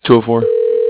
204.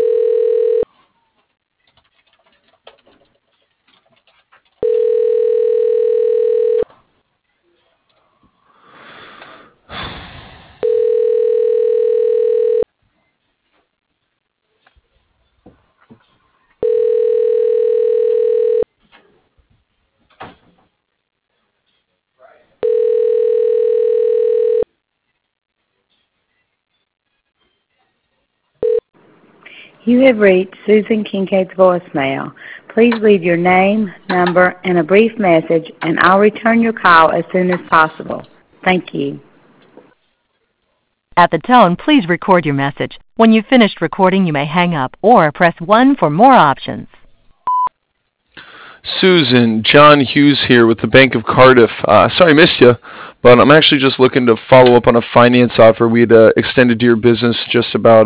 You have reached Susan Kincaid's voicemail. Please leave your name, number, and a brief message, and I'll return your call as soon as possible. Thank you. At the tone, please record your message. When you've finished recording, you may hang up or press 1 for more options. Susan, John Hughes here with the Bank of Cardiff. Sorry I missed you, but I'm actually just looking to follow up on a finance offer we had extended to your business just about,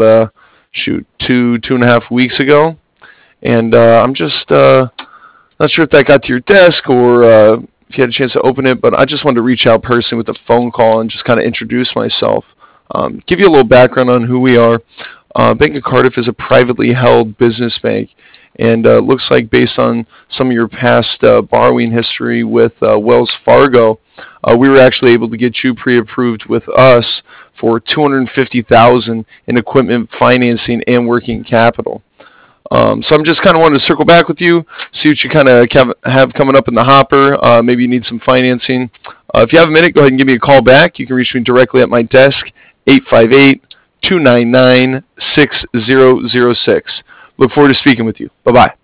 2.5 weeks ago. And I'm just not sure if that got to your desk or if you had a chance to open it, but I just wanted to reach out personally with a phone call and just kind of introduce myself. Give you a little background on who we are. Bank of Cardiff is a privately held business bank, and looks like based on some of your past borrowing history with Wells Fargo, we were actually able to get you pre-approved with us for $250,000 in equipment financing and working capital. So I'm just kind of wanting to circle back with you, see what you kind of have coming up in the hopper. Maybe you need some financing. If you have a minute, go ahead and give me a call back. You can reach me directly at my desk, 858-299-6006. Look forward to speaking with you. Bye-bye.